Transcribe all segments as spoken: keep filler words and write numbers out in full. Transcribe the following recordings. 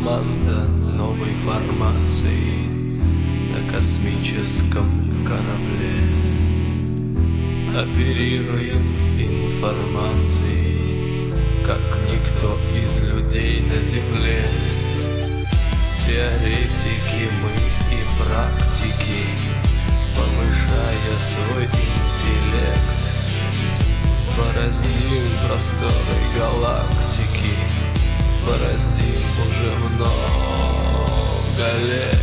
команда новой формации на космическом корабле. Оперируем информацией, как никто из людей на Земле. Теоретики мы и практики, повышая свой интеллект, бороздим просторы галактики, бороздим уже много лет.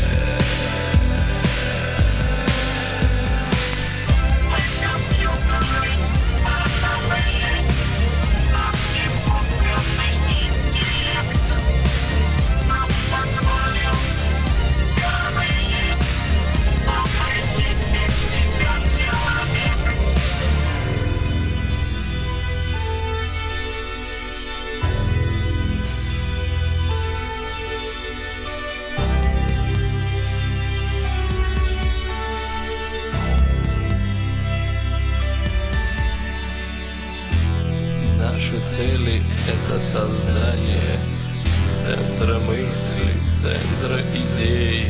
Наши цели — это создание центра мысли, центра идей,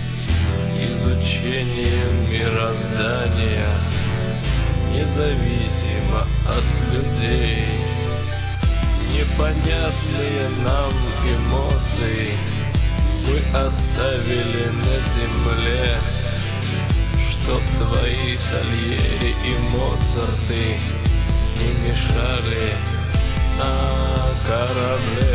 изучение мироздания, независимо от людей. Непонятные нам эмоции мы оставили на земле, чтоб твои Сальери и Моцарты не мешали на корабле.